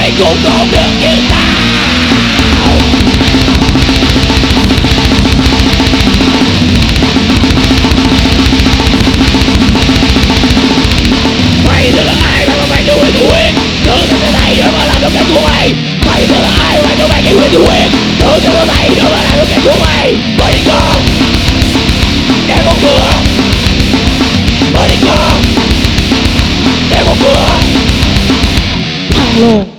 mày cũng không được như tao. Mày là ai mà mày cứ quyền quyền tự tin tới đây rồi mà làm được cái của mày. Mày là ai mà mày cứ quyền quyền tự tin tới đây rồi mà làm được cái của mày. Mày đi con để con cửa, mày đi con để con cửa thằng luôn.